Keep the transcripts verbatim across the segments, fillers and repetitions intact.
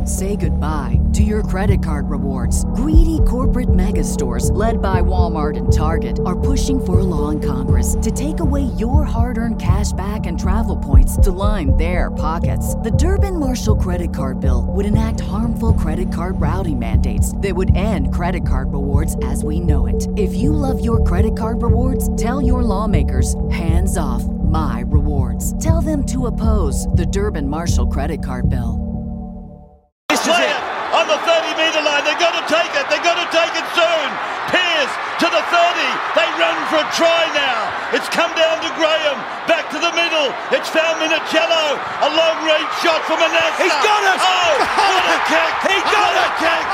Say goodbye to your credit card rewards. Greedy corporate mega stores, led by Walmart and Target, are pushing for a law in Congress to take away your hard-earned cash back and travel points to line their pockets. The Durbin-Marshall credit card bill would enact harmful credit card routing mandates that would end credit card rewards as we know it. If you love your credit card rewards, tell your lawmakers, hands off my rewards. Tell them to oppose the Durbin-Marshall credit card bill. Play it on the thirty metre line. They're going to take it. They're going to take it soon. Pearce to the thirty. They run for a try now. It's come down to Graham. Back to the middle. It's found Minicello. A long range shot from Manassa. He's got it. Oh, what a kick. He got what it. a kick.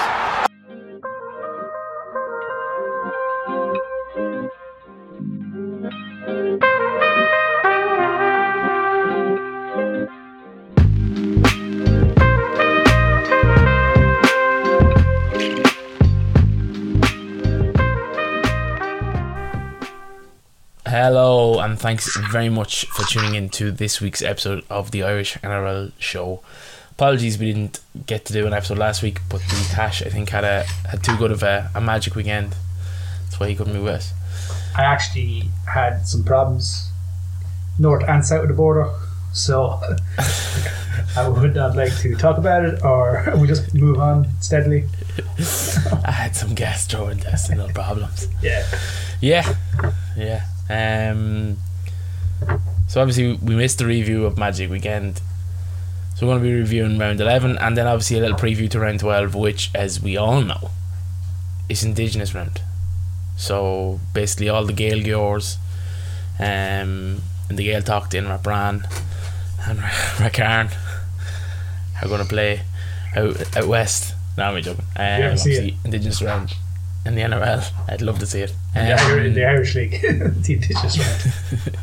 Hello, and thanks very much for tuning in to this week's episode of the Irish N R L show. Apologies we didn't get to do an episode last week, but the Tash I think had a had too good of a, a magic weekend. That's why he couldn't be with us. I actually had some problems north and south of the border, so I would not like to talk about it, or we just move on steadily. I had some gastrointestinal problems. Yeah. Yeah. Yeah. Um, so obviously we missed the review of Magic Weekend, so we're going to be reviewing round eleven, and then obviously a little preview to round twelve, which, as we all know, is Indigenous round. So basically all the Gaeilgeoirs um, and the Gaeltacht in Rapran and Racarn are going to play out, out west. No, I'm joking. Um, Yeah, obviously Indigenous round in the N R L. I'd love to see it. Um, Yeah, in the Irish League. The Indigenous round.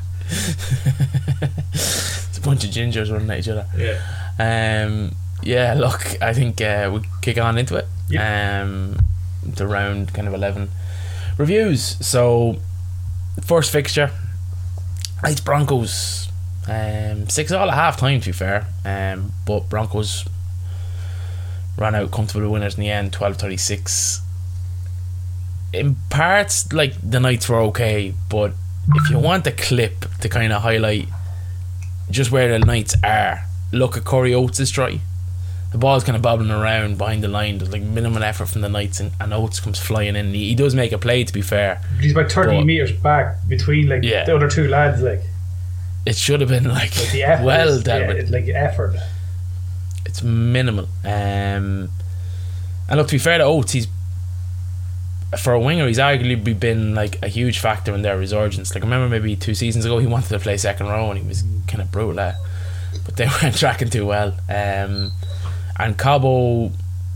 It's a bunch of gingers running at each other. Yeah. Um, yeah, look, I think uh, we kick on into it. Yep. Um, the round kind of eleven reviews. So, first fixture, it's Broncos. Um, six all at half time, to be fair. Um, but Broncos ran out comfortable winners in the end, twelve thirty-six. In parts, like, the Knights were okay, but if you want a clip to kind of highlight just where the Knights are, look at Corey Oates' try. The ball's kind of bobbling around behind the line. There's like minimal effort from the Knights, and, and Oates comes flying in. He, he does make a play, to be fair. He's about thirty But- metres back between like Yeah. the other two lads. Like, It should have been like, like the effort. well is, dealt yeah, with. it's like effort. It's minimal. Um, and look, to be fair to Oates, he's for a winger, he's arguably been like a huge factor in their resurgence. Like, I remember maybe two seasons ago he wanted to play second row and he was kind of brutal at it, but they weren't tracking too well. Um, and Cobbo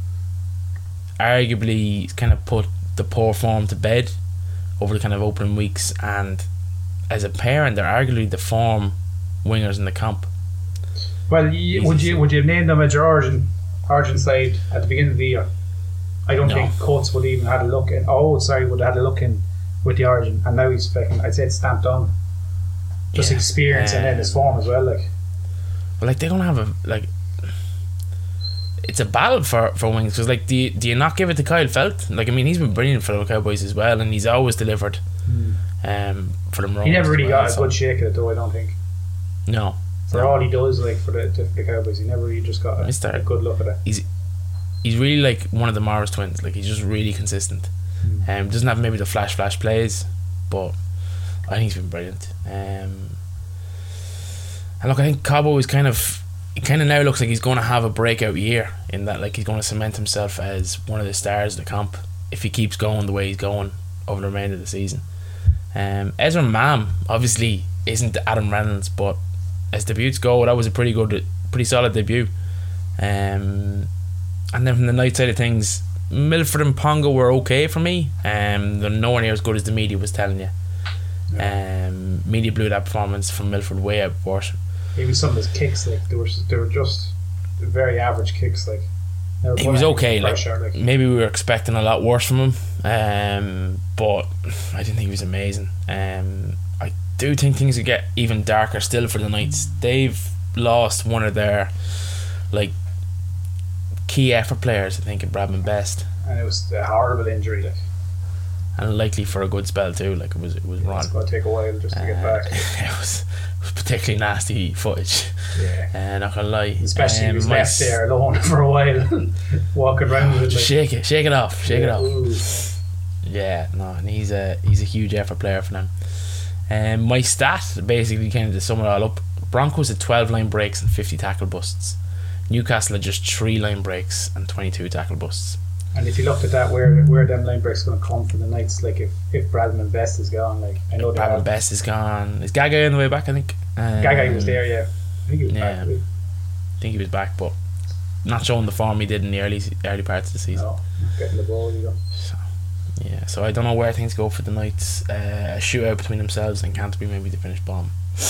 arguably kind of put the poor form to bed over the kind of opening weeks, and as a pair, they're arguably the form wingers in the comp. Well, you, would you would you have named them as your origin origin side at the beginning of the year? I don't No. think Coates would even had a look in. Oh, sorry, would have had a look in with the origin, and now he's fucking. I'd say it's stamped on. Just Yeah. experience and then his form as well. Like, But like, they don't have a like. It's a battle for for wings, because like, do you, do you not give it to Kyle Felt? Like, I mean, he's been brilliant for the Cowboys as well, and he's always delivered. mm. Um, for them. he never really well, got a so. good shake at it, though. I don't think No, for no. all he does, like for the, for the Cowboys, he never really just got a, Mister a good look at it. He's he's really like one of the Morris twins. Like, he's just really consistent. Mm. Um, doesn't have maybe the flash flash plays, but I think he's been brilliant. Um, and look, I think Cobbo is kind of. It kind of now looks like he's going to have a breakout year, in that like he's going to cement himself as one of the stars of the comp if he keeps going the way he's going over the remainder of the season. Um, Ezra Mam obviously isn't Adam Reynolds, but as debuts go, that was a pretty good, pretty solid debut. Um, and then from the night side of things, Milford and Ponga were okay for me. Um, they're nowhere near as good as the media was telling you. Um, media blew that performance from Milford way out of proportion. Maybe some of his kicks, like they were, they were just very average kicks. Like, never He put was any okay. Like, pressure, like. maybe we were expecting a lot worse from him, um, but I didn't think he was amazing. Um, I do think things would get even darker still for the Knights. They've lost one of their like key effort players, I think, in Bradman Best, And it was a horrible injury. Like, and likely for a good spell too. Like it was, it was yeah, wrong. it's going to take a while just to get Uh, back. it was, it was particularly nasty footage. Yeah. Uh, not gonna lie, Especially um, he was my left s- there alone for a while, walking around with it. Just Like, shake it, shake it off, shake it yeah, off. ooh. Yeah, no, and he's a he's a huge effort player for them. Um, my stat basically kind of to sum it all up: Broncos had twelve line breaks and fifty tackle busts. Newcastle had just three line breaks and twenty-two tackle busts. And if you looked at that, where where them line breaks going to come for the Knights? Like if if Bradman Best is gone, like I know they Bradman have- Best is gone. Is Gaga on the way back? I think. Um, Gaga was there, yeah. I think he was yeah. back. I think he was back, but not showing the form he did in the early early parts of the season. No, not getting the ball, you know. So, yeah, so I don't know where things go for the Knights. Uh, a shootout between themselves and Canterbury, maybe the finish bottom.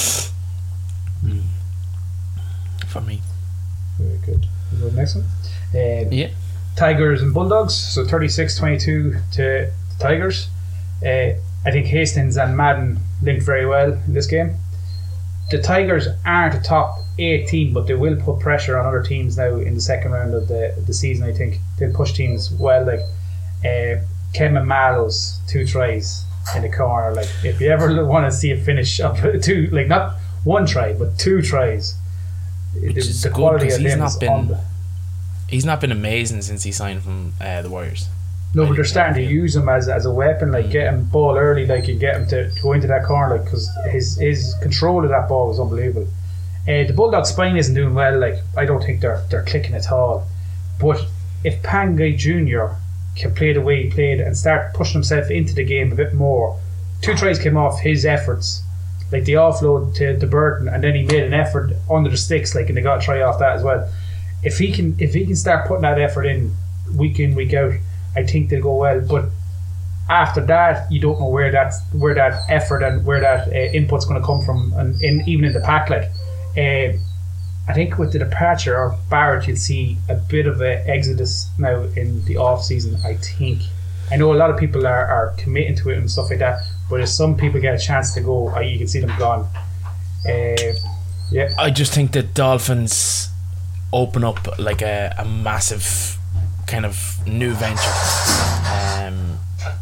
Mm. For me. Very good. We'll go to the next one. Um, Yeah. Tigers and Bulldogs, so thirty-six twenty-two to the Tigers. Uh, I think Hastings and Madden linked very well in this game. The Tigers aren't a top eight team, but they will put pressure on other teams now in the second round of the the season. I think they'll push teams well. Like uh, Kevin Mallows, two tries in the corner. Like if you ever want to see a finish of two, like not one try but two tries, Which the, is the good, quality 'cause of he's them not is been- on the, He's not been amazing since he signed from uh, the Warriors. No, I but they're think, starting to yeah. use him as, as a weapon. Like get him ball early, like you get him to, to go into that corner, like because his his control of that ball was unbelievable. Uh, the Bulldog spine isn't doing well. Like I don't think they're they're clicking at all. But if Pangai Junior can play the way he played and start pushing himself into the game a bit more, two tries came off his efforts. Like the offload to, to Burton, and then he made an effort under the sticks, like and they got a try off that as well. If he can if he can start putting that effort in week in week out, I think they'll go well. But after that, you don't know where that where that effort and where that uh, input's going to come from, and in even in the pack. Like, uh, I think with the departure of Barrett, you'll see a bit of an exodus now in the off season. I think. I know a lot of people are, are committing to it and stuff like that, but if some people get a chance to go, uh, you can see them gone. Uh, yeah, I just think that Dolphins open up like a, a massive kind of new venture um,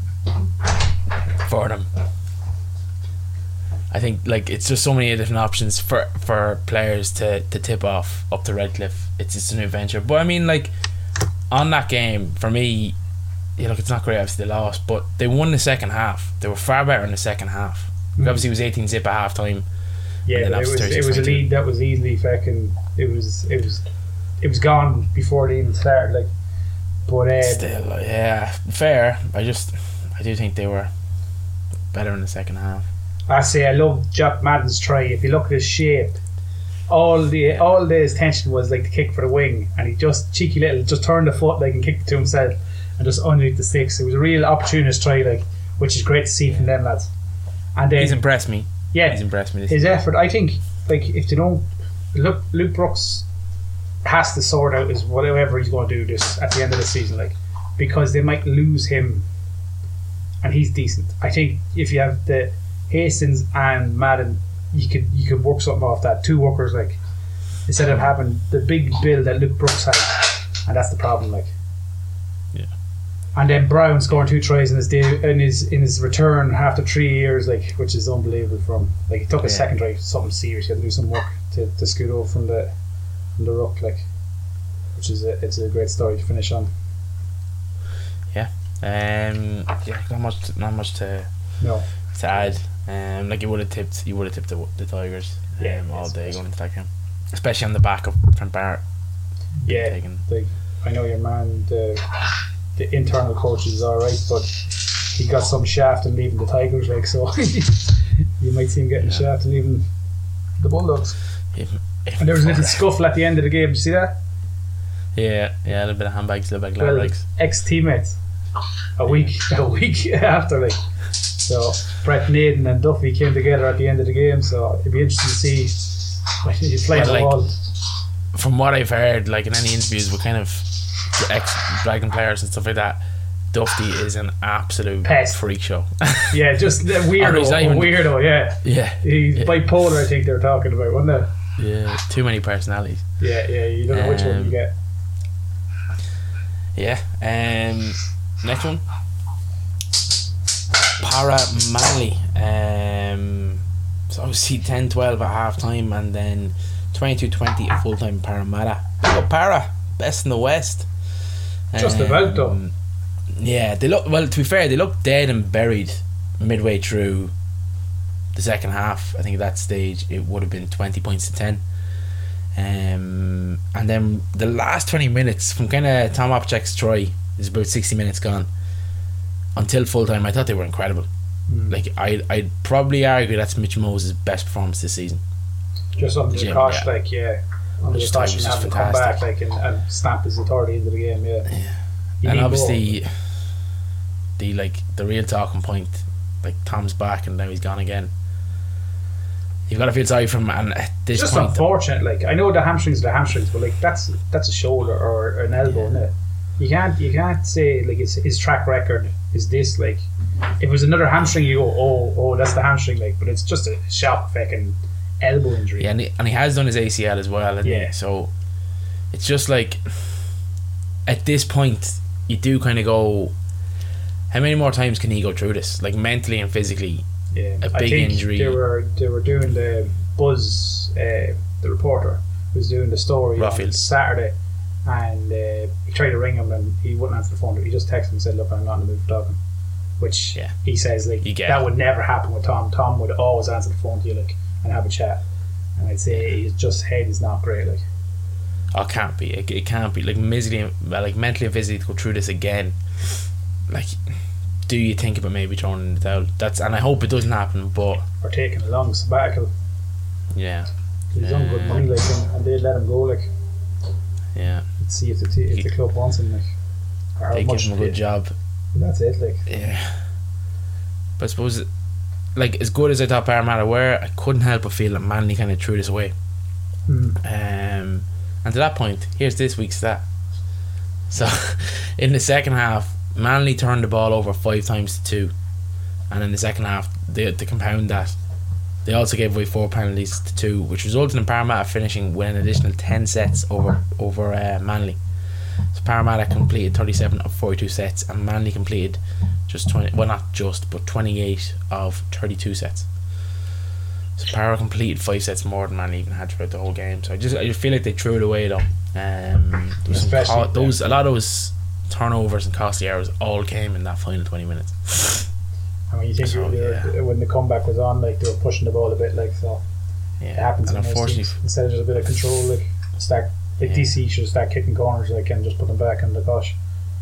for them. I think like it's just so many different options for, for players to, to tip off up to Redcliffe. It's just a new venture. But I mean, like on that game for me, yeah, look, it's not great. Obviously, they lost, but they won the second half. They were far better in the second half. Mm. Obviously, it was eighteen zip at half time. yeah. And then But it after was it was a thirty-six lead that was easily fucking. It was it was it was gone before they even started. Like, but uh, Still, like, yeah, fair. I just, I do think they were better in the second half. I say I love Jack Madden's try. If you look at his shape, all the all the his tension was like the kick for the wing, and he just cheeky little just turned the foot like and kicked it to himself, and just underneath the sticks. It was a real opportunist try, like, which is great to see from them lads. And then He's impressed me. yeah, He's impressed me. This his effort. I think like if they don't look, Luke Brooks has to sort out is whatever he's going to do this at the end of the season, like, because they might lose him, and he's decent. I think if you have the Hastings and Madden, you could you could work something off that. Two workers, like, instead of having the big bill that Luke Brooks had, and that's the problem, like. Yeah. And then Brown scoring two tries in his day, in his in his return after three years, like, which is unbelievable from like he took a Yeah. second try, something serious. He had to do some work to, to scoot over from the from the ruck, like, which is a, it's a great story to finish on. yeah. Um. Yeah. Not much. Not much to No, to add. Um. Like you would have tipped. You would have tipped the, the Tigers. Um, Yeah, all yes, day yes. going into that game, especially on the back of Trent Barrett. yeah, Taking. like, I know your man, the the internal coach is all right, but he got some shaft and leaving the Tigers, like, so you might see him getting Yeah. shaft and leaving the Bulldogs. Even, even And there was a little before scuffle at the end of the game. Did you see that? that. Yeah. Yeah. A little bit of handbags. A little bit of glad Well, legs. ex-teammates a week a week after, like, so Brett Naden and Duffy came together at the end of the game, so it'd be interesting to see when you play Well, the like, wall. From what I've heard, like in any interviews with kind of ex Dragon players and stuff like that, Duffy is an absolute Pest. freak show. Yeah, just a Or weirdo, he's not a even- weirdo, yeah. yeah. He's yeah. bipolar, I think they were talking about, wasn't it? Yeah. Too many personalities. Yeah, yeah, you don't know which one Um, you get. Yeah. Um, next one. Para Manly. Um, so obviously ten twelve at half time, and then twenty-two twenty at full time. Parramatta. Oh, Para, best in the West. Just Um, about though. Yeah, they look well. To be fair, they look dead and buried midway through the second half. I think at that stage it would have been twenty points to ten. Um, and then the last twenty minutes from kind of Tom Opchek's try is about sixty minutes gone until full time. I thought they were incredible. Mm. Like I, I'd probably argue that's Mitch Moses' best performance this season. Just under the Jim, cosh, yeah. like yeah, under the Just cosh thought it and was have to come back, fantastic. like and, and stamp his authority into the game. Yeah, Yeah. You And need obviously the like the real talking point, like Tom's back and now he's gone again. You've got to feel sorry for him, and at this It's just point, unfortunate. Like I know the hamstrings are the hamstrings, but like that's that's a shoulder or an elbow, isn't it? You can't you can't say like his, his track record is this. Like if it was another hamstring, you go oh oh that's the hamstring. Like, but it's just a sharp fucking elbow injury. yeah, and he, and he has done his A C L as well, hasn't Yeah. he? So it's just like at this point you do kind of go, how many more times can he go through this, like mentally and physically? Yeah, A I big think injury. They were they were doing the Buzz, uh, the reporter was doing the story on Ruffield. Saturday, and uh, he tried to ring him and he wouldn't answer the phone. He just texted him and said, "Look, I'm not in the mood for talking," which Yeah. he says like You get that it. would never happen with Tom. Tom would always answer the phone to you like and have a chat, and I'd say his just head is not great. Like Oh, it can't be. It, it can't be. Like mentally, like mentally and physically to go through this again. Like, do you think about maybe throwing in the towel? That's and I hope it doesn't happen. But or taking a long sabbatical. yeah, He's on good Uh, money, like, and, and they'd let him go, like. yeah, Let's see if the t- if the club wants him, like. Or how they give much him a they- good job. That's it, like. Yeah, but I suppose, like as good as I thought Parramatta were, I couldn't help but feel that Manly kind of threw this away. Mm. Um, and to that point, here's this week's stat. So, in the second half, Manly turned the ball over five times to two, and in the second half, they, to compound that, they also gave away four penalties to two, which resulted in Parramatta finishing with an additional ten sets over over uh, Manly. So Parramatta completed thirty-seven of forty-two sets, and Manly completed just twenty. Well, not just, but twenty-eight of thirty-two sets. So Para completed five sets more than Manly even had throughout the whole game. So I just I just feel like they threw it away though. Um, there was some Especially, co- those a lot of those turnovers and costly errors all came in that final twenty minutes. I mean, you think So, they were, yeah. when the comeback was on, like, they were pushing the ball a bit, like, so Yeah, it happens. and in most unfortunately, teams. Instead of just a bit of control, like, start, like Yeah. D C should start kicking corners, like, and just put them back in the gosh.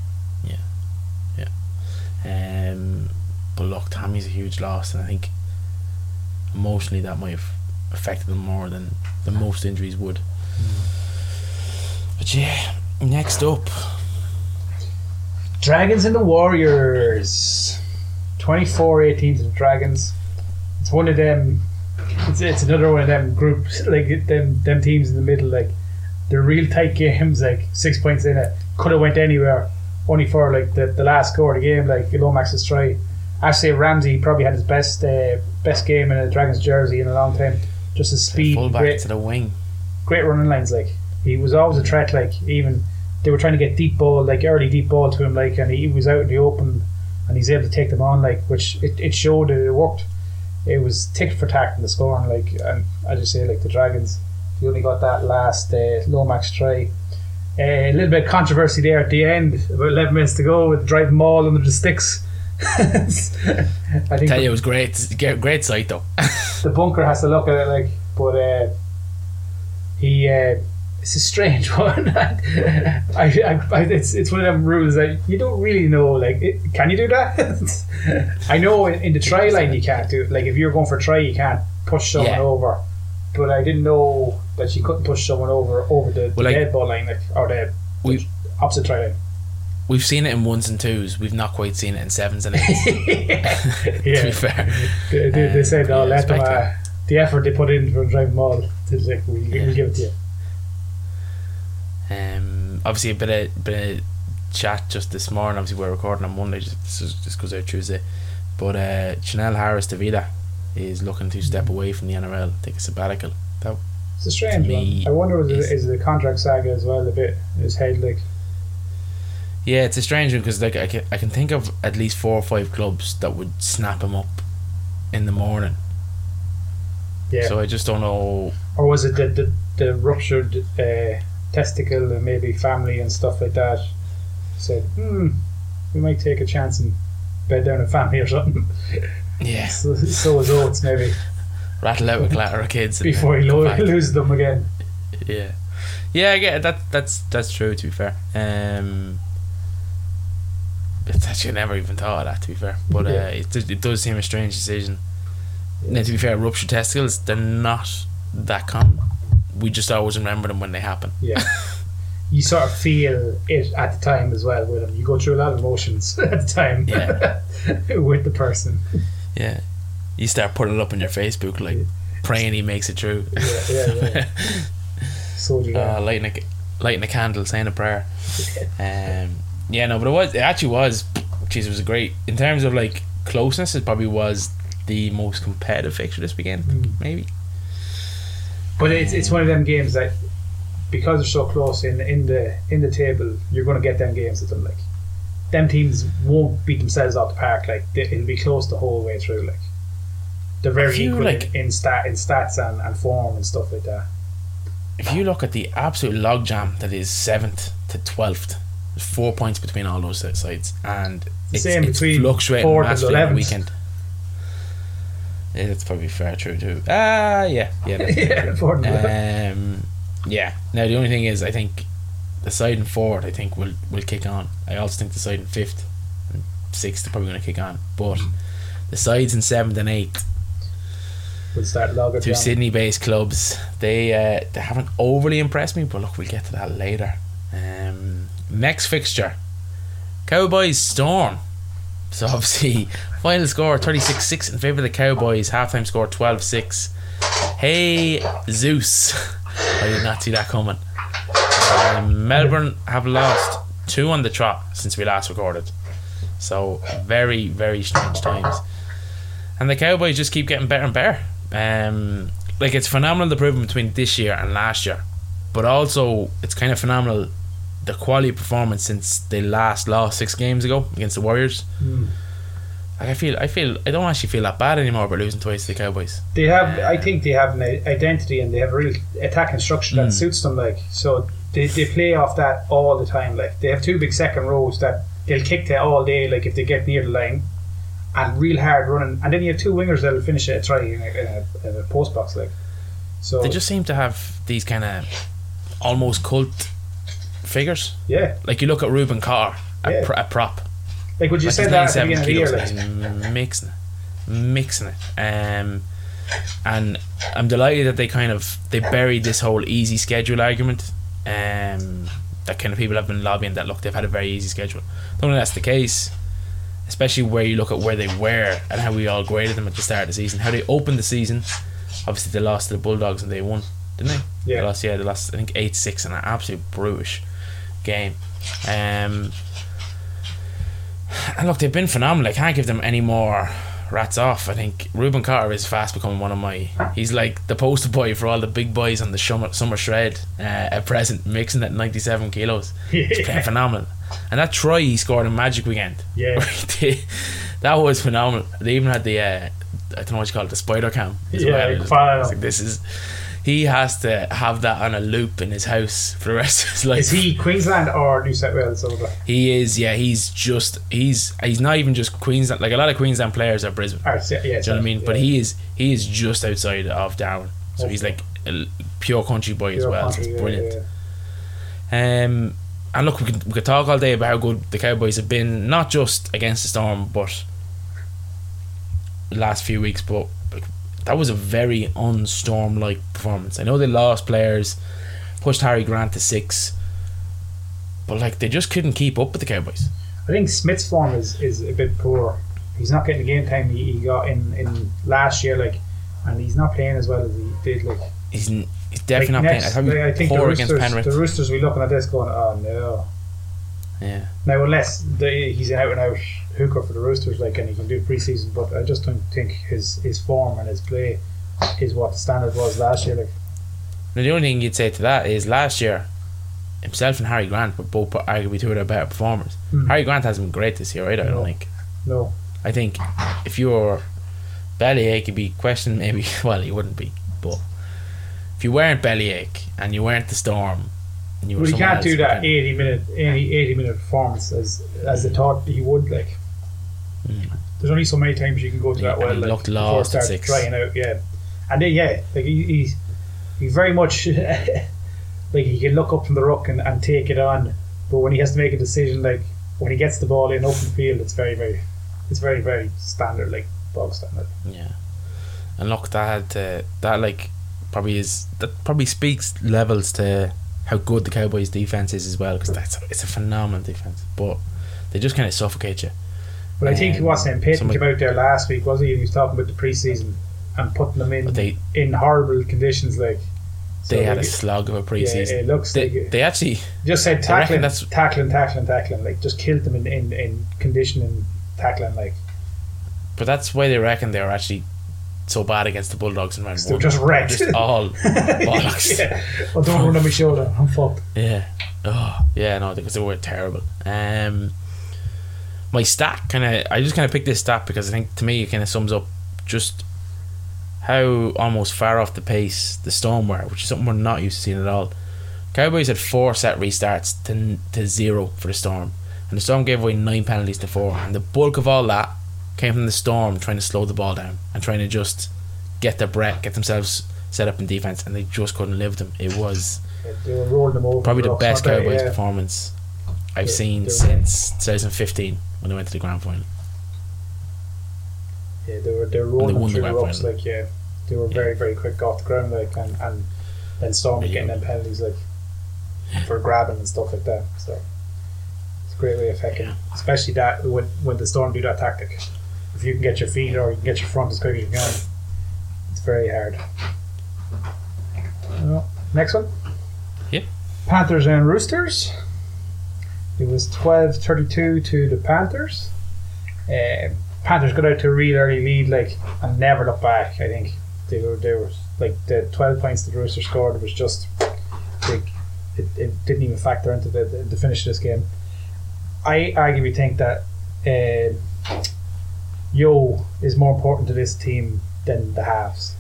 um, but look, Tammy's a huge loss, and I think emotionally that might have affected them more than than most injuries would. But yeah, next up, Dragons and the Warriors. twenty-four eighteen to the Dragons. It's one of them. It's, it's another one of them groups, like them them teams in the middle. Like they're real tight games. Like six points in it, could have went anywhere. Only for like the, the last score of the game, like Lomax's try. Actually, Ramsey probably had his best uh, best game in a Dragons jersey in a long time. Just his speed, full back great, to the wing. great running lines. Like he was always a threat. Like even they were trying to get deep ball, like early deep ball to him. Like and he was out in the open, and he's able to take them on. Like which it, it showed that it worked. It was tick for tack in the scoring. Like and as you say, like the Dragons, he only got that last uh, Lomax try. Uh, a little bit of controversy there at the end. About eleven minutes to go with driving ball under the sticks. I think Tell the, you, it was great. Great, great sight though. the bunker has to look at it like, but uh, he. Uh, it's a strange one. I, I, I, it's it's one of them rules that you don't really know. Like, it, can you do that? I know in, in the try line you can't do it. Like, if you're going for a try, you can't push someone Yeah. over. But I didn't know that you couldn't push someone over over the, Well, the like, dead ball line, like or the, we- the opposite try line. We've seen it in ones and twos. We've not quite seen it in sevens and eights. To be Yeah, fair, they, they, they Um, said, "Oh, yeah, let them." Uh, spectacular. the effort they put in for driving ball, it's like we Yeah. we'll give it to you. Um, obviously a bit of bit of chat just this morning. Obviously we're recording on Monday. Just this is, just goes out Tuesday. But uh, Chanel Harris Davida is looking to step away from the N R L, take a sabbatical. That It's a strange To me, one. I wonder was it, is- is the contract saga as well a bit in his head, like Yeah, it's a strange one because like I can, I can think of at least four or five clubs that would snap him up in the morning. Yeah. So I just don't know. Or was it the the, the ruptured uh, testicle and maybe family and stuff like that? Said, hmm, we might take a chance and bed down a family or something. Yeah. so, so was Oates maybe. Rattle out a clatter of kids before he lo- loses them again. Yeah, yeah, I get it. That that's that's true. To be fair, um, it's actually never even thought of that. To be fair, but uh, Yeah. it does- it does seem a strange decision. Now, to be fair, ruptured testicles, they're not that common. We just always remember them when they happen. Yeah. You sort of feel it at the time as well with him. You go through a lot of emotions at the time. Yeah. with the person. Yeah, you start putting it up on your Facebook, like praying he makes it through. Yeah, yeah, yeah. So do uh, that. lighting a lighting a candle, saying a prayer. Um, yeah, no, but it was it actually was. Jeez, it was a great in terms of like closeness. It probably was the most competitive fixture this weekend, Mm. maybe. But it's it's one of them games that because they're so close in in the in the table, you're going to get them games at them. Like them teams won't beat themselves out the park. Like they, it'll be close the whole way through. Like they're very If you, equal like- in, in stat in stats and, and form and stuff like that. If you look at the absolute logjam that is seventh to twelfth, there's four points between all those sides, and it's, Same it's between fluctuating fourth and massively on the eleventh. weekend. Yeah, that's probably fair, true too. Ah, yeah, yeah, that's Yeah, true. fourth and eleventh. Um, yeah. Now the only thing is, I think the side in fourth, I think will will kick on. I also think the side in fifth and sixth are probably going to kick on, but the sides in seventh and eighth, We'll start logging two down. Sydney-based clubs, they uh, they haven't overly impressed me. But look, we'll get to that later. Um, next fixture, Cowboys Storm. So obviously, final score thirty-six six in favour of the Cowboys. Halftime score twelve six. Hey Zeus, I did not see that coming. Um, Melbourne have lost two on the trot since we last recorded. So very very strange times. And the Cowboys just keep getting better and better. Um, like it's phenomenal the improvement between this year and last year, but also it's kind of phenomenal the quality of performance since they last lost six games ago against the Warriors. Mm. Like I feel, I feel, I don't actually feel that bad anymore about losing twice to the Cowboys. They have, I think, they have an identity and they have a real attacking structure that Mm. suits them. Like so, they they play off that all the time. Like they have two big second rows that they'll kick to all day. Like if they get near the line, and real hard running, and then you have two wingers that'll finish a try in a, in a, in a post box. Like so, They just seem to have these kind of almost cult figures. yeah. Like you look at Ruben Carr, a, Yeah. pr- a prop. Like would you Like say he's that at the ninety-seven beginning of the kilos, year? Like, and he's mixing it, mixing it. Um, and I'm delighted that they kind of they buried this whole easy schedule argument. Um, that kind of people have been lobbying that look they've had a very easy schedule. I don't think that's the case, especially where you look at where they were and how we all graded them at the start of the season. How they opened the season. Obviously, they lost to the Bulldogs and they won, didn't they? Yeah. They lost. Yeah, they lost. I think eight six in an absolute brutish game. Um. And look, they've been phenomenal. I can't give them any more rats off. I think Ruben Carter is fast becoming one of my. He's like the poster boy for all the big boys on the summer, summer shred uh, at present, mixing at ninety-seven kilos. He's playing phenomenal. And that try he scored in Magic Weekend, Yeah. where he did, that was phenomenal. They even had the, uh, I don't know what you call it, the spider cam. as Yeah, well. like, It was- wow. I was like, this is. He has to have that on a loop in his house for the rest of his life. is he Queensland or New South Wales over? He is, yeah. He's just he's he's not even just Queensland. Like a lot of Queensland players are Brisbane. Or, yeah, yeah, Do you know what I mean? yeah. But he is he is just outside of Darwin, so he's like a pure country boy as Pure well. country, so it's yeah, brilliant. yeah. Um, and look, we could we could talk all day about how good the Cowboys have been, not just against the Storm, but the last few weeks. But like, that was a very un-Storm-like performance. I know they lost players, pushed Harry Grant to six, but like they just couldn't keep up with the Cowboys. I think Smith's form is, is a bit poor. He's not getting the game time he, he got in, in last year, like, and he's not playing as well as he did. Like He's, n- he's definitely like not next, playing. I like, I thought think he the poor against Roosters, Penrith. the Roosters, we looking at this going, oh no. Yeah. Now, unless the, he's an out and out hooker for the Roosters, like, and he can do pre-season, but I just don't think his his form and his play is what the standard was last year. Like, Now the only thing you'd say to that is last year himself and Harry Grant were both arguably two of their better performers. Mm. Harry Grant hasn't been great this year either. I No. don't think. No. I think if you were Bellyache, you'd be questioned maybe. Well, he wouldn't be, but if you weren't Bellyache and you weren't the Storm, and you were Well, he someone can't else, do that then- eighty minute, eighty, eighty minute performance as as they thought he would. Like, Mm. there's only so many times you can go to Yeah, that well. and he Like, looked before it lost at starts six. drying out. Yeah, and then yeah, like he, he's he very much like he can look up from the ruck and, and take it on, but when he has to make a decision, like when he gets the ball in open field, it's very very, it's very very standard, like bog standard. Yeah, and look, that uh, that like probably is that probably speaks levels to how good the Cowboys' defense is as well, because that's it's a phenomenal defense, but they just kind of suffocate you. But I think Um, what's name Payton somebody- came out there last week, wasn't he? He was talking about the preseason and putting them in But they in horrible conditions, like. So they had like, a slog of a yeah, preseason. it looks they, like it. they actually Just said reckon tackling, that's- tackling, tackling, tackling. Like just killed them in, in, in conditioning, tackling. Like but that's why they reckon they were actually so bad against the Bulldogs in round they were one. just wrecked. Just all bollocks. Yeah. Oh, don't run on my shoulder. I'm fucked. Yeah. Oh, yeah, no, because they were terrible. Um, my stat kind of, I just kind of picked this stat because I think to me it kind of sums up just how almost far off the pace the Storm were, which is something we're not used to seeing at all. Cowboys had four set restarts to to zero for the Storm, and the Storm gave away nine penalties to four, and the bulk of all that came from the Storm trying to slow the ball down and trying to just get their breath, get themselves set up in defense, and they just couldn't live them. It was They were rolling them over. probably the rocks, best weren't they? Cowboys Yeah. performance I've They- seen they were- since twenty fifteen when they went to the grand final. Yeah, they were they were rolling won them the through the grand rocks. final. Like yeah, they were very very quick off the ground. Like and and then Storm Really getting good. them penalties like for grabbing and stuff like that. So it's a great way of hacking, Yeah. especially that when when the Storm do that tactic. If you can get your feet or you can get your front as quick as you can, it's very hard. Well, next one. Yep. Panthers and Roosters. It was twelve thirty-two to the Panthers. Um, Panthers got out to a real early lead, like, and never looked back. I think they were they were like the twelve points that the Roosters scored was just like it, it didn't even factor into the, the, the finish of this game. I arguably think that uh, Yo is more important to this team than the halves.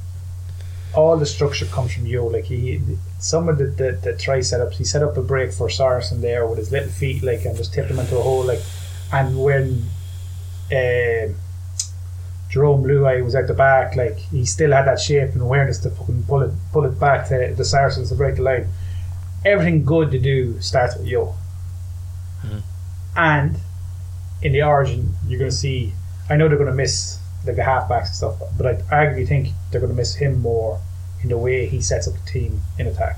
All the structure comes from Yo. Like he, some of the, the, the try setups, he set up a break for Saracen there with his little feet, like, and just tipped him into a hole, like. And when uh, Jerome Luai was at the back, like he still had that shape and awareness to fucking pull it, pull it back to the Saracens to break the line. Everything good to do starts with Yo. Mhm. And in the Origin, you're going to see. I know they're going to miss like the halfbacks and stuff, but I arguably think they're going to miss him more in the way he sets up the team in attack.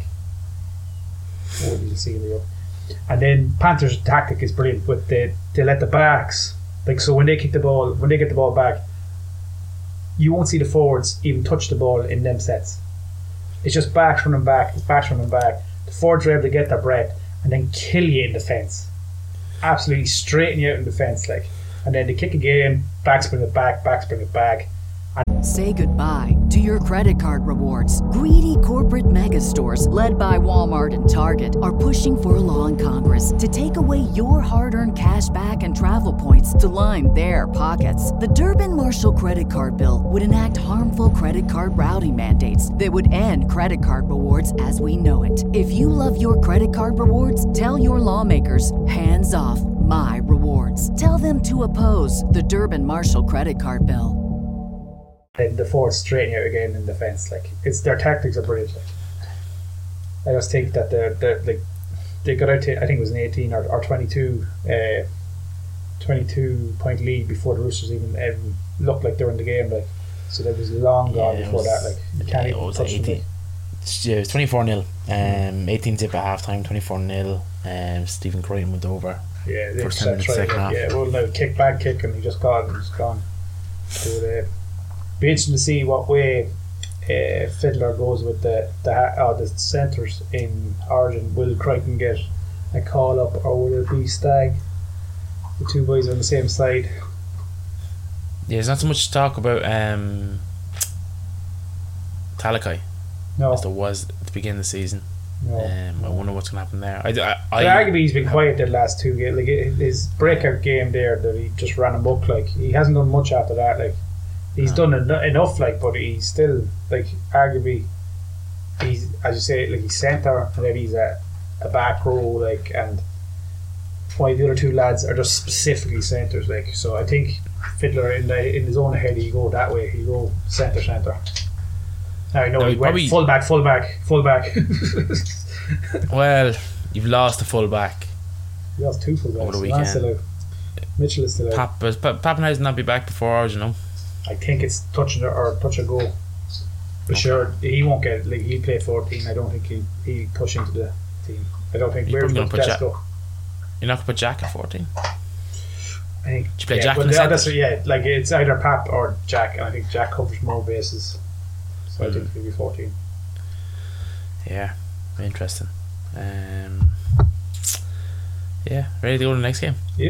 What did you see in the And then Panthers' tactic is brilliant, but they they let the backs, like, so when they kick the ball, when they get the ball back, you won't see the forwards even touch the ball in them sets. It's just backs running back, it's backs running back. The forwards are able to get their breath and then kill you in defence. Absolutely straighten you out in defence, like. And then they kick again, backs bring it back, backs bring it back. Say goodbye to your credit card rewards. Greedy corporate mega stores, led by Walmart and Target, are pushing for a law in Congress to take away your hard-earned cash back and travel points to line their pockets. The Durbin-Marshall credit card bill would enact harmful credit card routing mandates that would end credit card rewards as we know it. If you love your credit card rewards, tell your lawmakers, hands off my rewards. Tell them to oppose the Durbin-Marshall credit card bill. Then the forwards straighten you out again in defence. Like, it's their tactics are brilliant. Like. I just think that they're, they're like they got out to, I think it was an eighteen or, or twenty-two uh, twenty-two point lead before the Roosters even, even looked like they were in the game. Like, so that was long gone Yeah, it before was- that. Like, you can't yeah, it even was touch them. eighty. Like. Yeah, it was twenty-four nil. Um, eighteen zip at half time, twenty-four nil. Um, Stephen Crichton went over. Yeah, they First just time in tried, the second like, half. yeah, well, no, kick, bad kick, and he just got it and just gone. So, uh, be interesting to see what way uh, Fiddler goes with the the uh, the centres in Origin. Will Crichton get a call up, or will it be Stagg? The two boys are on the same side. Yeah, there's not so much talk about um, Talakai No, as there was at the beginning of the season. No, um, no. I wonder what's going to happen there. I, I, But I, arguably he's been quiet the last two games. Like his breakout game there that he just ran him up. Like he hasn't done much after that. Like he's No. done en- enough. Like, but he's still like arguably he's, as you say, like he's centre and then he's a, a back row. Like, and why the other two lads are just specifically centres. Like, so I think Fiddler in the in his own head he go that way. He go centre centre. I know No, he he went probably- full back, full back, full back. well, you've lost a full back. He lost two full Over backs. the Lance weekend. still out. Mitchell is still out. Pap, but Pa- Pappenhausen not be back before ours, you know. I think it's touch and or touch and go. But Okay. sure, he won't get. Like he'll play fourteen. I don't think he he push into the team. I don't think He's we're probably going gonna to put Tesco. You're not going to put Jack at fourteen. I think. Did you play yeah, Jack well, in the yeah, that's centre? yeah. Like it's either Pap or Jack, and I think Jack covers more bases. So I Mm. think he'll be fourteen. Yeah, interesting. Um, yeah, ready to go to the next game? Yeah.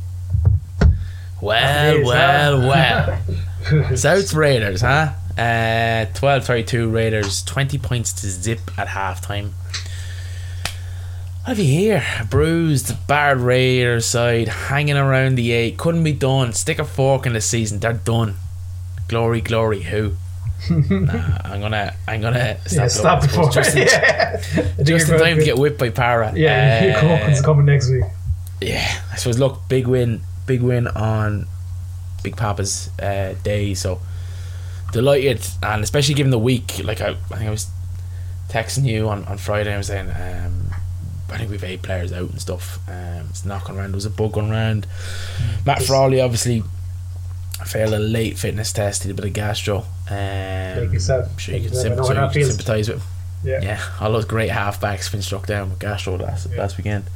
Well, Happy days, well, huh? well. South Raiders, huh? Uh, twelve thirty-two Raiders, twenty points to zip at half time. What have you here? A bruised, battered Raiders side, hanging around the eight. Couldn't be done. Stick a fork in the season. They're done. Glory, glory, who? Nah, I'm gonna, I'm gonna stop. Yeah, stop it, I suppose. before. Just in, yeah. I think just in you're time to good. get whipped by Para. Yeah, Uh, uh, it's coming next week. yeah, I suppose. Look, big win, big win on Big Papa's uh, day. So delighted, and especially given the week. Like I, I think I was texting you on, on Friday. I was saying, um, I think we've eight players out and stuff. Um, it's knocking around. There was a bug going around. Matt Just- Frawley obviously failed a late fitness test. He did a bit of gastro. Um, Like yourself. I'm sure Like you can, yourself. I sym- know so how you that can feels. sympathise with him. Yeah. Yeah, all those great halfbacks been struck down with gastro last Yeah. last weekend.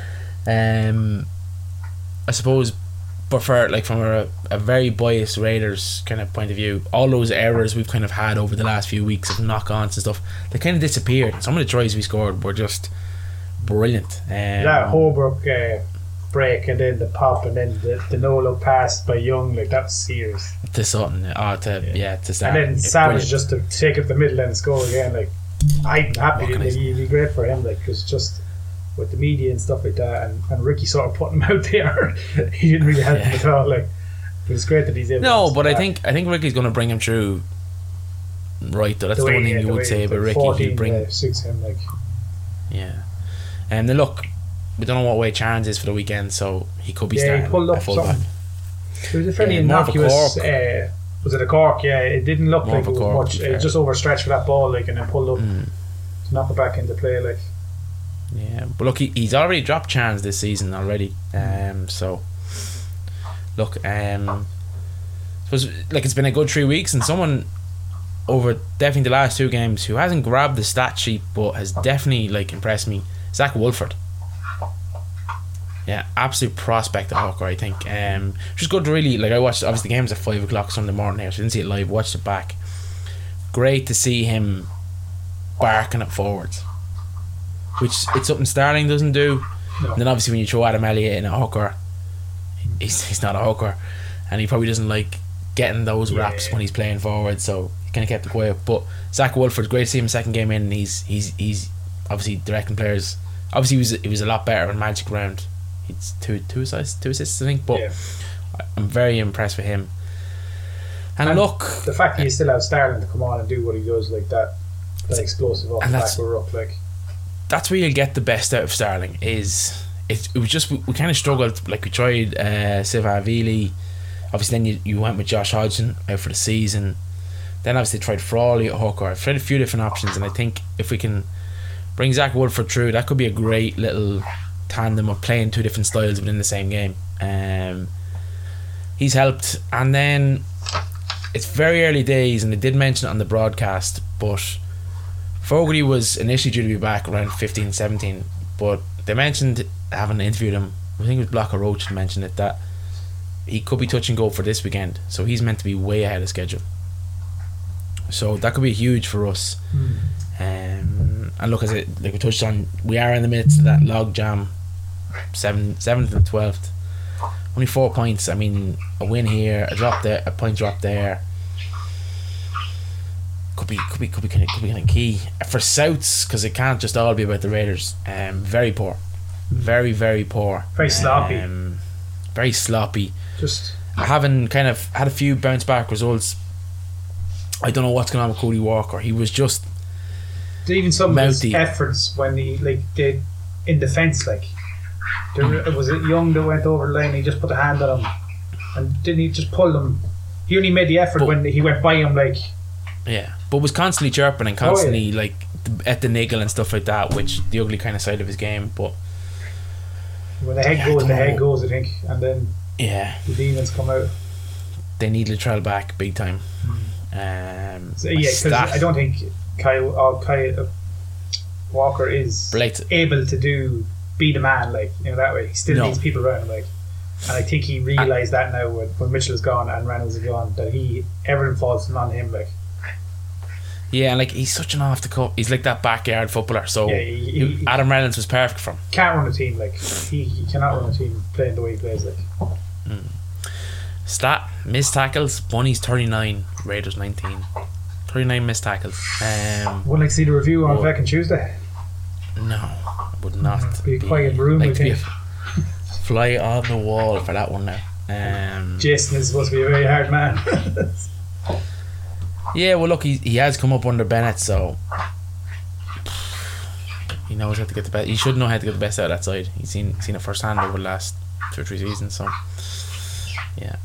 Um, I suppose, but for like from a, a very biased Raiders kind of point of view, all those errors we've kind of had over the last few weeks of knock-ons and stuff, they kind of disappeared. Some of the tries we scored were just brilliant. Um, That Holbrook uh, break and then the pop and then the, the no look pass by Young, like that was serious. to Sutton, oh, to yeah, Yeah. to start. And then It's Savage brilliant. just to take it the middle and score again. Like I'm happy. What can I Like, say? it'd be great for him. Like because just with the media and stuff like that, and, and Ricky sort of putting him out there, he didn't really help him Yeah. at all. Like but it's great that he's able. No, to but I start. think I think Ricky's going to bring him through. Right, though. That's the, way- one thing yeah, you the would way- say about like Ricky. fourteen, He'd bring uh, suits him. Like Yeah. And then look, we don't know what way Charles is for the weekend, so he could be yeah, starting he pulled at up full something. back. It was a fairly Uh, more of a innocuous. cork. Uh, was it a cork? Yeah, it didn't look More like of it a was cork, much. to be It fair. just overstretched for that ball, like, and then pulled up Mm. to knock it back into play. Like Yeah, but look, he, he's already dropped Chance this season already. Um, so look, um, suppose like it's been a good three weeks, and someone over definitely the last two games who hasn't grabbed the stat sheet but has definitely like impressed me, Zach Wolford. Yeah, absolute prospect at hooker, I think. Um, just good to really like. I watched obviously the game's at five o'clock Sunday morning here, so I didn't see it live. Watched it back. Great to see him barking it forwards, which it's something Starling doesn't do. No. And then obviously when you throw Adam Elliott in a hooker, he's he's not a hooker, and he probably doesn't like getting those raps Yeah. when he's playing forward. So he kind of kept it quiet. But Zach Wolford's great to see him second game in, and he's he's he's obviously directing players. Obviously he was he was a lot better in Magic round. He's two two assists, two assists I think. But yeah. I'm very impressed with him. And, And look, the fact that you still have Starling to come on and do what he does, like that, that explosive off the And back that's- we're up, like that's where you'll get the best out of Starling. Is it, it was just we, we kind of struggled, like we tried uh, Siva Avili, obviously then you, you went with Josh Hodgson out for the season, then obviously tried Frawley at hooker. I've tried a few different options, and I think if we can bring Zach Woodford through, that could be a great little tandem of playing two different styles within the same game. Um, he's helped. And then it's very early days, and they did mention it on the broadcast, but Fogarty was initially due to be back around fifteen seventeen, but they mentioned, having interviewed him, I think it was Blocker Roach that mentioned it, that he could be touch and go for this weekend, so he's meant to be way ahead of schedule, so that could be huge for us. mm. Um, and look, as it like we touched on, we are in the midst of that log jam, seven, seventh and twelfth. Only four points. I mean, a win here, a drop there, a point drop there. could be could be could be kind of, could be kind of key for Souths, because it can't just all be about the Raiders. Um, very poor, very very poor, Very sloppy. um, very sloppy. Just Having kind of had a few bounce back results. I don't know what's going on with Cody Walker. He was just even some of his Mouthy. efforts when he like did in defence, like there was it Young that went over the line and he just put a hand on him, and didn't he just pull him? He only made the effort But- when he went by him, like yeah, but was constantly chirping and constantly like at the niggle and stuff like that, which the ugly kind of side of his game. But when the head Yeah, I goes, don't the head know. goes, I think, and then yeah, the demons come out. they need Latrell back big time. Um, So, my yeah, because stat- I don't think Kyle, uh, Kyle uh, Walker is Blake- able to do be the man, like you know that way. He still No. needs people around him, like, and I think he realised that now when, when Mitchell is gone and Reynolds is gone, that he everything falls on him, like. Yeah, and like he's such an off the cuff. He's like that backyard footballer. So Yeah, he- he- he- Adam Reynolds was perfect for him. Can't run a team, like he, he cannot run a team playing the way he plays, like. Stat missed tackles. Bunnies thirty-nine, Raiders nineteen. thirty-nine missed tackles. Um, Wouldn't like to see the review on Oh. Beck and Tuesday. no, I would not. Be a quiet room, like I to be a think. fly on the wall for that one now. Um, Jason is supposed to be a very hard man. yeah, well, look, he he has come up under Bennett, so he knows how to get the best. He should know how to get the best out of that side. He's seen seen it firsthand over the last two or three seasons. So yeah.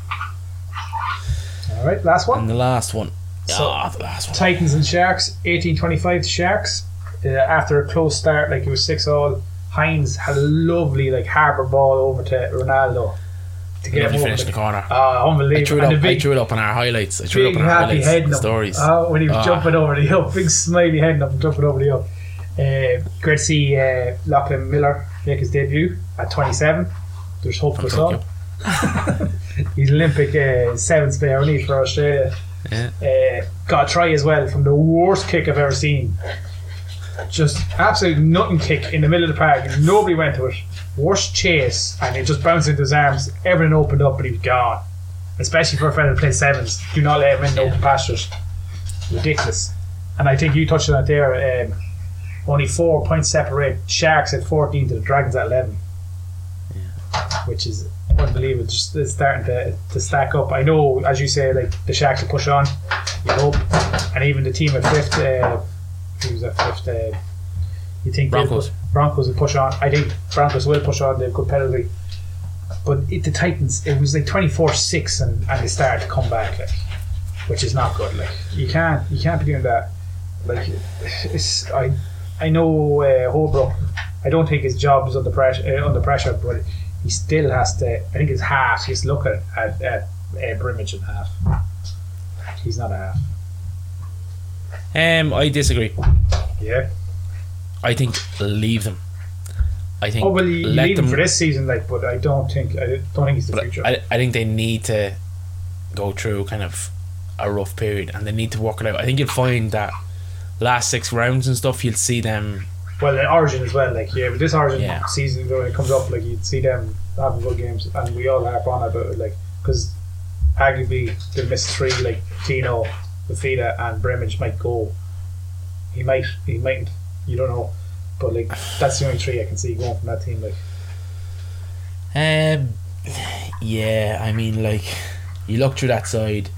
All right, last one. And the last one. So- Ah, the last one. Titans and Sharks, eighteen twenty-five to Sharks. Uh, after a close start, like it was six all, Hines had a lovely like harbour ball over to Ronaldo to get Lovely him over finish in the corner. Oh, unbelievable. I threw it and up. the big, I threw it up on our highlights. I threw it big up on our happy highlights. head The up. stories. Oh, when he was Ah. jumping over the hill, big smiley head up, jumping over the hill. Uh, great to see uh, Lachlan Miller make his debut at twenty-seven. There's hope for us all. He's Olympic uh, sevens player only for Australia. Yeah. Uh, got a try as well from the worst kick I've ever seen. Just absolute nothing kick in the middle of the park. Nobody went to it. Worst chase, and it just bounced into his arms. Everything opened up, and he was gone. Especially for a fella that plays sevens, do not let him in the open pastures. Ridiculous. And I think you touched on it there. Um, only four points separate. Sharks at fourteen to the Dragons at eleven, which is unbelievable. Just it's starting to, to stack up. I know, as you say, like the Sharks will push on. You hope, and even the team at fifth. Uh, who's at fifth? Uh, you think they'll Broncos. pu- Broncos will push on. I think Broncos will push on. They've good pedigree. But it, the Titans, it was like twenty-four six, and, and they started to come back, like, which is not good. Like you can't you can't be doing that. Like it's I I know uh, Holbrook. I don't think his job is under pressure. Uh, under pressure, but he still has to. I think his half. He's looking at at uh, Brimage and half. He's not a half. Um, I disagree. Yeah. I think leave them. I think Oh well, you let need him them. for this season, like, but I don't think I don't think he's the but future. I, I think they need to go through kind of a rough period, and they need to work it out. I think you'll find that last six rounds and stuff, you'll see them. Well, the Origin as well, like yeah, but this Origin Yeah. season when it comes up, like you'd see them having good games, and we all harp on about it, like because arguably they missed three, like Tino, Fafita, and Brimage might go. He might, he mightn't. You don't know, but like that's the only three I can see going from that team. Like Um, yeah, I mean, like you look through that side.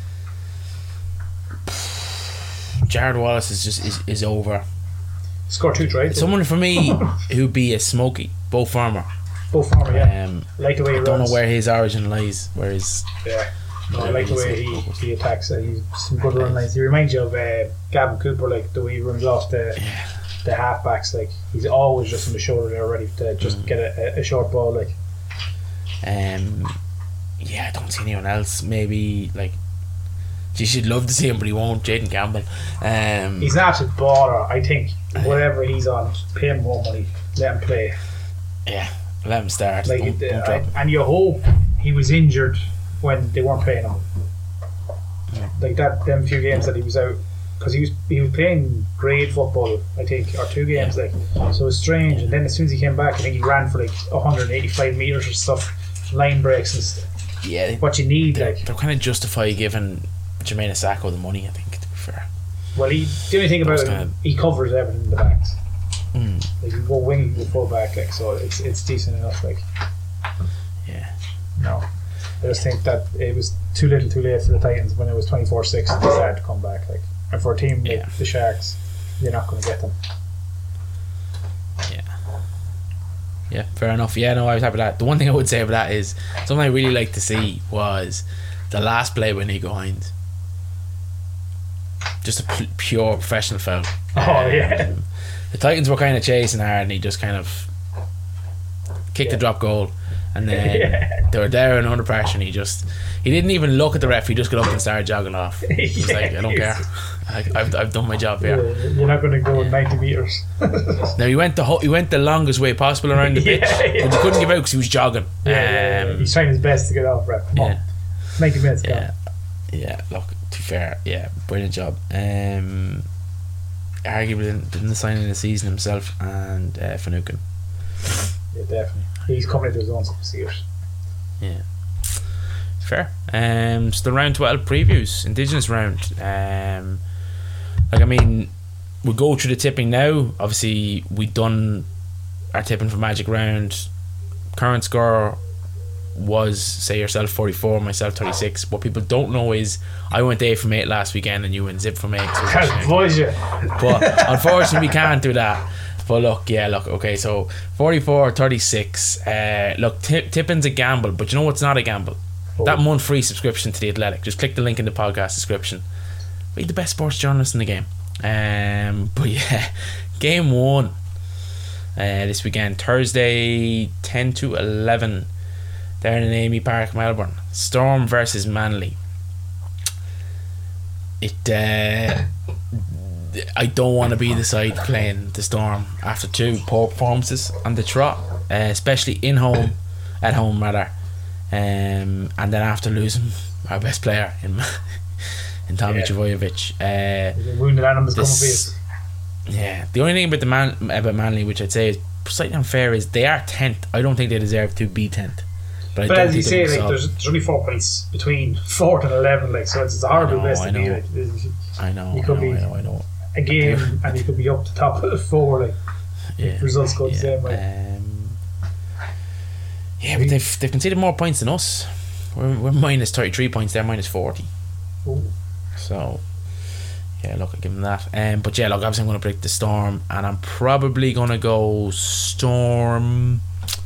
Jared Wallace is just is, is over. score two tries. Someone for me who'd be a Smokey, Bo Farmer. both farmer, yeah. Um, I like the way he I don't runs. know where his origin lies. Where his Yeah. No, I Yeah, like the he's way a- he, he attacks. Uh, he's some good run lines. He reminds you of uh, Gavin Cooper, like the way he runs off the the halfbacks. Like he's always just on the shoulder there, ready to just Mm. get a, a short ball. Like um, yeah, I don't see anyone else. Maybe like you should love to see him, but he won't. Jaden Campbell. Um, he's an absolute baller. I think whatever he's on, just pay him more money, let him play. yeah, let him start. Like don't, it- don't I- drop him. and you hope he was injured when they weren't playing him. Like that, them few games that he was out, because he was he was playing great football, I think, or two games. Like so, it's strange. And then as soon as he came back, I think he ran for like one hundred eighty-five meters or stuff, line breaks and stuff. Yeah, What you need, they're, like they're kind of justify giving Jermaine Asako the money. I think. To be fair. Well, he the only thing about Those him, kind of- he covers everything in the backs. Mm. Like, you can go wing, you can go full back, like, so it's it's decent enough. Like, Yeah. no, I just think that it was too little, too late for the Titans when it was twenty-four six and they started to come back. Like, and for a team like Yeah. the Sharks, you're not going to get them. Yeah. Yeah, fair enough. Yeah, no, I was happy with that. The one thing I would say about that is something I really like to see was the last play when Nico Hines. Just a p- pure professional foul. Oh yeah. Um, the Titans were kind of chasing hard and he just kind of kicked Yeah. the drop goal, and then Yeah. they were there and under pressure and he just he didn't even look at the ref, he just got up and started jogging off. He was Yeah, like, I don't care, I, I've, I've done my job here. Yeah, you're not going to go Yeah. ninety meters. Now he went the ho- he went the longest way possible around the pitch, Yeah, yeah. but he couldn't give out because he was jogging. Yeah, yeah, yeah. Um, He's trying his best to get off, ref. Come yeah. on, ninety minutes. Yeah, gone. yeah. Look, to be fair, yeah, brilliant job. Um, arguably didn't, didn't sign in the season himself, and uh, Finucane. Yeah, definitely. He's coming into his own years. Yeah, fair. Um, so the round twelve previews, Indigenous round. Um, like I mean, we go through the tipping now. Obviously, we done our tipping for Magic round. Current score was, say yourself, forty-four, myself thirty-six. What people don't know is I went eight from eight last weekend and you went zip from eight. So it's actually- Was you? but unfortunately we can't do that. But look, yeah, look, okay, so forty-four, thirty-six. Uh, look, tip, tipping's a gamble, but you know what's not a gamble? Oh. That month free subscription to The Athletic. Just click the link in the podcast description. Read the best sports journalist in the game. Um, but yeah, game one uh, this weekend, Thursday, ten to eleven, down in Amy Park, Melbourne. Storm versus Manly. It. Uh, I don't want to be the side playing the Storm after two poor performances on the trot, uh, especially in home, at home rather, um, and then after losing our best player in in Tommy Yeah. Trbojevic. Uh, The wounded animals coming for this, you. yeah, the only thing about the man about Manly, which I'd say is slightly unfair, is they are tenth. I don't think they deserve to be tenth. But, I But don't as you think they say, will like, solve- there's, there's only four points between fourth and eleven, like, so it's, it's a horrible I know, place I to be. know. Like, there's I know, you I could know, be- I know, I know. a game and you could be up the top of four, like, Yeah, results go the yeah, same way. Um, yeah, but they've they've conceded more points than us. We're, we're minus thirty-three points. They're minus forty. Ooh. So yeah, look, I give them that. Um, but yeah, look, obviously I'm going to predict the Storm, and I'm probably going to go Storm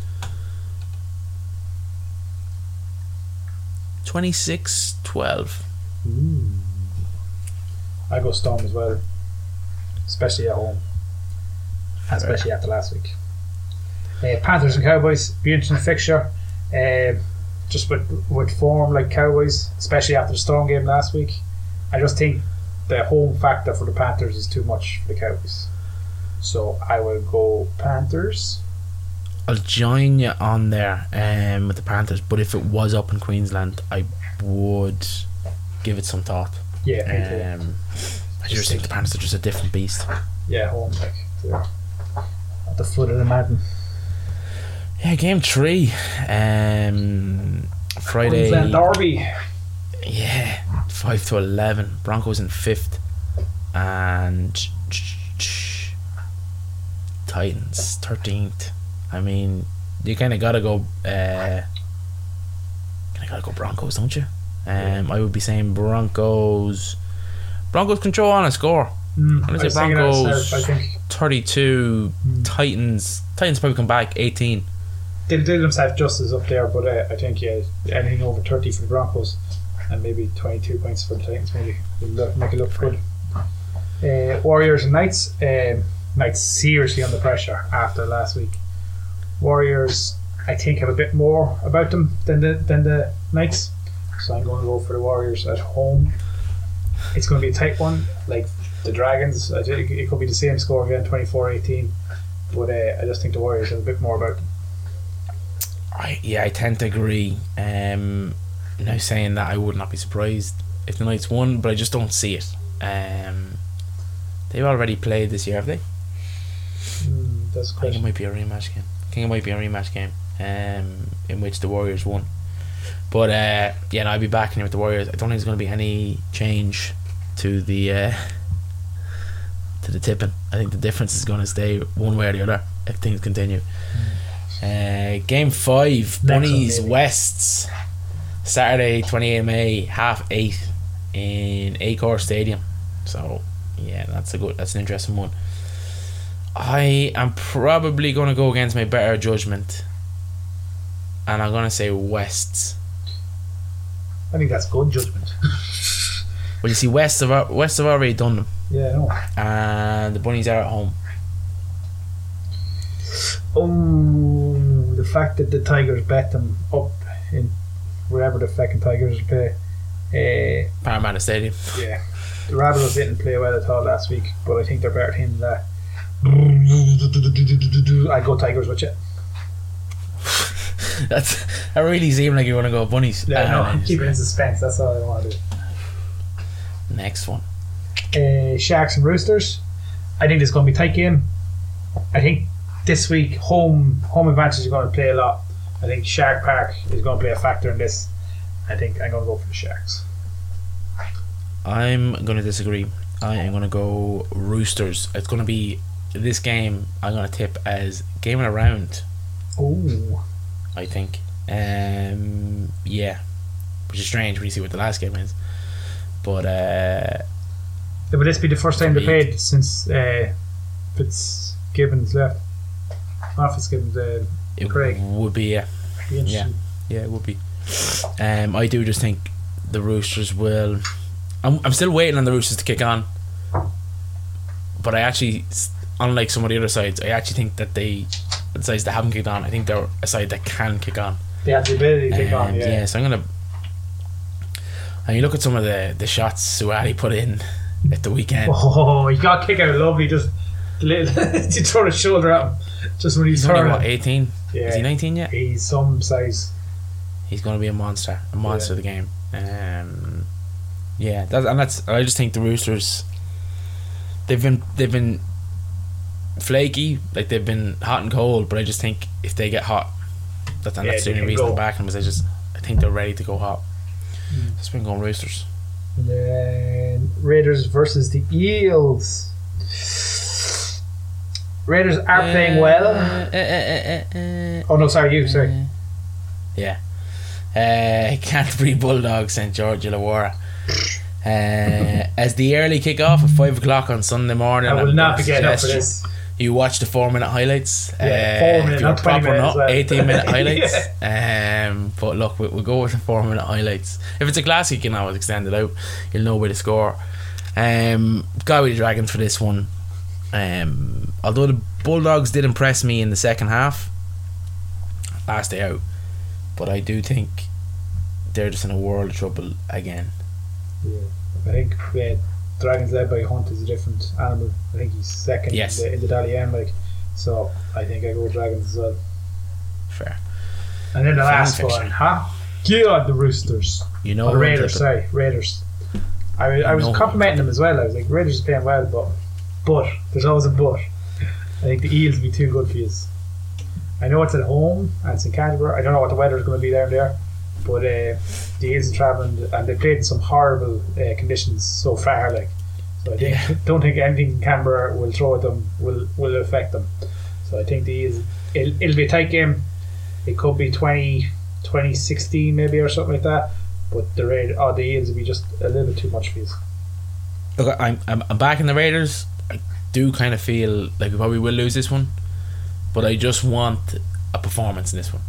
twenty-six twelve. Ooh. I go Storm as well, especially at home, and especially after last week. Uh, Panthers and Cowboys, be interesting fixture. Uh, just with with form like Cowboys, especially after the Storm game last week. I just think the home factor for the Panthers is too much for the Cowboys. So I will go Panthers. I'll join you on there um, with the Panthers, but if it was up in Queensland, I would give it some thought. Yeah, me too. Um, I just think the Panthers are just a different beast. Yeah, home like they're at the foot of the mountain. Yeah, game three, um, Friday. Queensland Derby. Yeah, five to eleven. Broncos in fifth, and Titans thirteenth. I mean, you kind of gotta go. Uh, kind of gotta go Broncos, don't you? Um, I would be saying Broncos. Broncos control on a score. Mm, I'm gonna I say was thinking that Broncos. myself, I think thirty-two. Mm. Titans. Titans probably come back eighteen. they did themselves justice up there, but uh, I think yeah, anything over thirty for the Broncos and maybe twenty-two points for the Titans maybe will look, make it look good. Uh, Warriors and Knights. Um, Knights seriously under pressure after last week. Warriors, I think, have a bit more about them than the than the Knights, so I'm going to go for the Warriors at home. It's going to be a tight one, like the Dragons. I think it could be the same score again, twenty-four eighteen, but uh, I just think the Warriors have a bit more about them. I yeah, I tend to agree. Um, now saying that, I would not be surprised if the Knights won, but I just don't see it. Um, they've already played this year, have they? Mm, that's I think good. it might be a rematch game. I think it might be a rematch game, um, in which the Warriors won. But uh, yeah, no, I'll be backing you with the Warriors. I don't think there's going to be any change to the uh, to the tipping. I think the difference is going to stay one way or the other if things continue. Uh, game five, Bunnies Wests, Saturday twenty-eighth of May, half eight in Acor Stadium. So yeah, that's a good, that's an interesting one. I am probably going to go against my better judgment, and I'm going to say Wests. I think that's good judgment. Well, you see, West have West have already done them. Yeah, I know. And the Bunnies are at home. Oh, the fact that the Tigers bet them up in wherever the fucking Tigers play. Uh, Parramatta Stadium. Yeah. The Ravens didn't play well at all last week, but I think they're better team than that. I'd go Tigers with you. That's that really seemed like you want to go Bunnies. Yeah, uh, no, keep it in suspense. That's all I want to do. Next one. Uh, Sharks and Roosters. I think this is going to be a tight game. I think this week home home advantage is going to play a lot. I think Shark Park is going to play a factor in this. I think I'm going to go for the Sharks. I'm going to disagree. I am going to go Roosters. It's going to be this game. I'm going to tip as game of the round. Oh, I think. Um, yeah, which is strange when you see what the last game is. But uh, yeah, will this be the first time they played since uh, Fitzgibbons left? Not Fitzgibbons, uh, it Craig. would be yeah, Be yeah, interesting. yeah, it would be. Um, I do just think the Roosters will. I'm I'm still waiting on the Roosters to kick on, but I actually, unlike some of the other sides, I actually think that they, the sides that haven't kicked on, I think they're a side that can kick on. They have the ability to kick Um, on, yeah. yeah, so I'm gonna. And you look at some of the, the shots Suwali put in at the weekend. Oh, he got kicked out lovely. Just you throw his shoulder at him just when he's, He's only turning. what, eighteen? Yeah. Is he nineteen yet? He's some size. He's going to be a monster, a monster Yeah. of the game. Um, yeah, that, and that's. I just think the Roosters. They've been they've been flaky, like they've been hot and cold. But I just think if they get hot, that, and Yeah, that's the they only can reason go. I'm backing them is I just I think they're ready to go hot. Mm. Just been going Roosters. And then Raiders versus the Eels. Raiders are playing well. Uh, uh, uh, uh, uh, Oh no, sorry, you. Sorry. Yeah. Uh, Canterbury Bulldogs, Saint George Illawarra. Uh, as the early kick-off at five o'clock on Sunday morning, I will I'm not gonna be getting up for suggest this. You watch the four-minute highlights. Yeah, uh, four minute, if you're not twenty proper minutes nut, as well. eighteen-minute highlights. Um, but look, we, we'll go with the four-minute highlights. If it's a classic, you can always extend it out. You'll know where to score. Um, got with the Dragons for this one. Um, although the Bulldogs did impress me in the second half, last day out, but I do think they're just in a world of trouble again. Yeah. I think yeah, Dragons led by Hunt is a different animal. I think he's second Yes. in the, in the Dally M, like, so I think I go with Dragons as well. Fair. And then the Fan last fiction. one, huh? God, the Roosters. You know Oh, the who I'm Raiders, tipping. sorry, Raiders. I, I You was know who complimenting them as well. I was like, Raiders is playing well, but but there's always a but. I think the Eels will be too good for you. I know it's at home and it's in Canterbury. I don't know what the weather's going to be down there, but uh, the Eels are travelling and they played in some horrible uh, conditions so far. Like, so I think Yeah. don't think anything Canberra will throw at them will will affect them. So I think the Eels, it'll, it'll be a tight game. It could be twenty, twenty sixteen maybe or something like that. But the Raid, oh, the Eels will be just a little bit too much for you. Look, I'm, I'm I'm back in the Raiders. I do kind of feel like we probably will lose this one, but I just want a performance in this one.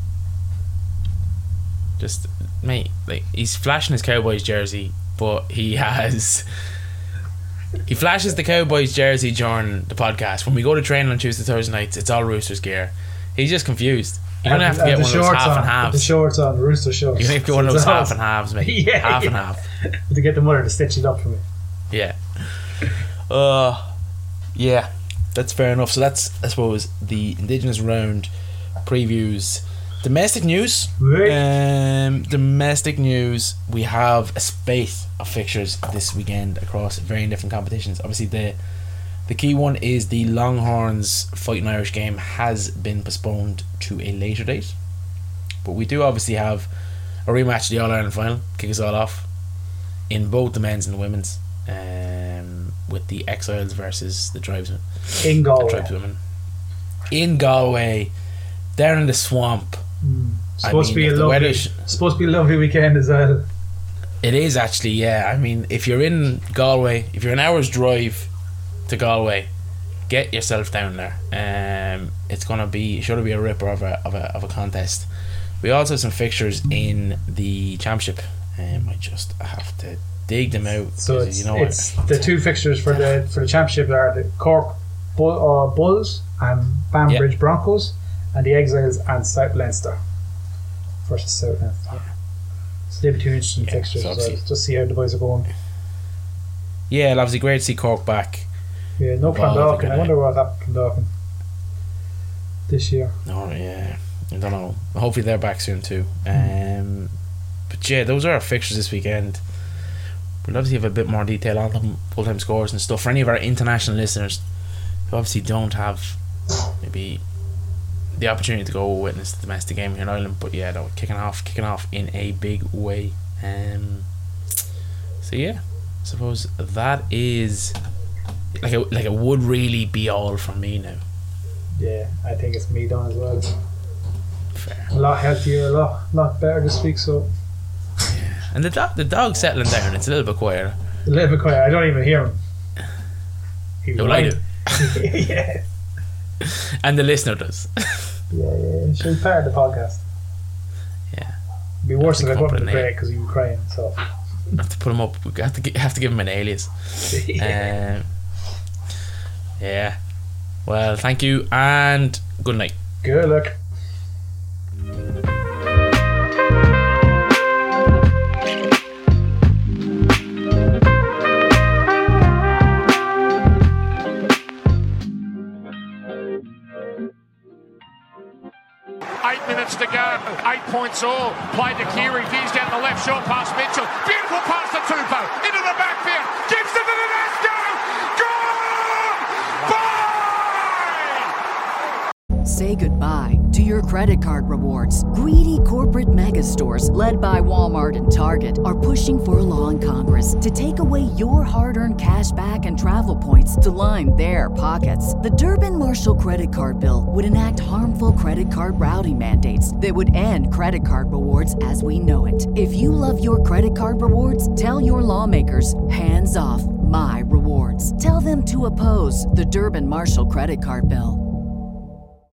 Just, mate, like he's flashing his Cowboys jersey, but he has he flashes the Cowboys jersey during the podcast. When we go to training on Tuesday, Thursday nights, it's all Roosters gear. He's just confused. You're gonna have to get one of those half on, and The halves. shorts on, the Rooster shorts. You're gonna have to get one of So those it's half all- and halves, mate. Yeah, half and yeah. half. To get the mother to stitch it up for me. Yeah. Uh yeah, that's fair enough. So that's, I suppose, the Indigenous round previews. Domestic news. Right. Um domestic news, we have a spate of fixtures this weekend across varying different competitions. Obviously the the key one is the Longhorns Fighting Irish game has been postponed to a later date. But we do obviously have a rematch of the All Ireland final, kick us all off, in both the men's and the women's. um, with the Exiles versus the Tribesmen. In Galway. The Tribeswomen. In Galway, down in the swamp. Mm. Supposed I mean, to be a if the lovely, weather's- supposed to be a lovely weekend as well. It is actually, yeah. I mean, if you're in Galway, if you're an hour's drive to Galway, get yourself down there. Um, it's gonna be sure to be a ripper of a of a of a contest. We also have some fixtures in the championship. Um, I just have to dig them out. So 'cause it's, you know it's what? the two fixtures for the for the championship are the Cork Bull, uh, Bulls and Banbridge Yeah. Broncos, and the Exiles and South Leinster versus South Leinster. Yeah. So they'll be two interesting Yeah, fixtures. so So obviously- just see how the boys are going. Yeah, it'll obviously great to see Cork back. Yeah, no Well, Clondalkin. they're I gonna- wonder what happened to Clondalkin this year. Oh yeah, I don't know. Hopefully they're back soon too. Um, but yeah, those are our fixtures this weekend. We'll obviously have a bit more detail on them, full time scores and stuff for any of our international listeners who obviously don't have maybe the opportunity to go witness the domestic game here in Ireland. But yeah, no, kicking off, kicking off in a big way. Um, so yeah, I suppose that is like it, like it would really be all from me now. Yeah, I think it's me done as well. Fair. A lot healthier, a lot, lot better this week. So And the dog, the dog's settling down. It's a little bit quieter. a little bit quiet. I don't even hear him. He Well, I do. yeah, And the listener does. yeah, yeah. She's part of the podcast. Yeah. It'd be worse if I put him to Company. bed because he was crying. So I have to put him up. We have to gi- have to give him an alias. yeah. Um, yeah. Well, thank you and good night. Good luck. Eight minutes to go. Eight points all. Played to Keary. Veers down the left. Short past Mitchell. Beautiful pass to Tupou. Into the backfield. Gibson to the net. Gone! Bye! Say goodbye to your credit card rewards. Greedy corporate mega stores, led by Walmart and Target, are pushing for a law in Congress to take away your hard-earned cash back and travel points to line their pockets. The Durbin-Marshall credit card bill would enact harmful credit card routing mandates that would end credit card rewards as we know it. If you love your credit card rewards, tell your lawmakers, hands off my rewards. Tell them to oppose the Durbin-Marshall credit card bill.